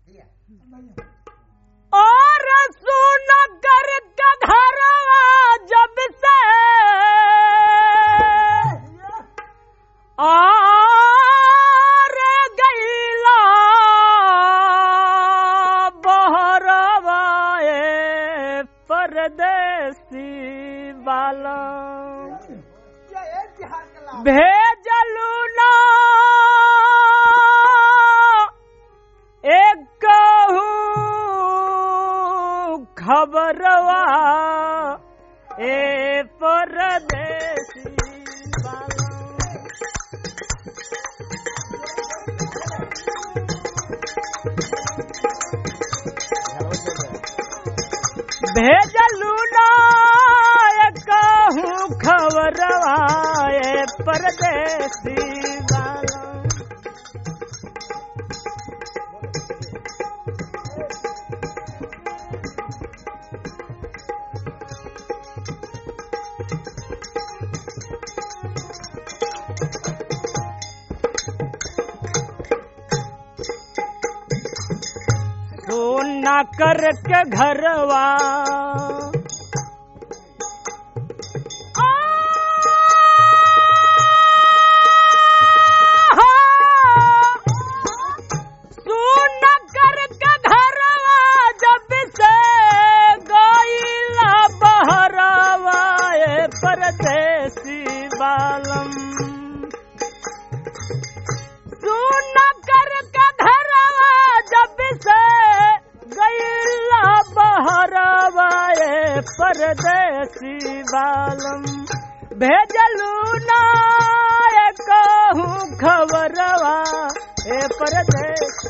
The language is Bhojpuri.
और सुन कर के घरवा जब से और गईला बहरवा परदेसी वाला भेजलू ना एक खबरवा ए परदेसी वाला भेजलू ना एक खबरवा ए परदेसी वाला सोना करके घरवा सोना करके घरवा जब से गईला बहरवा ए परदेसी बालम सोना करके घरवा जब से गईला बहरवा ए परदेसी बालम भेजलू ना कहूँ खबरवा ए परदेसी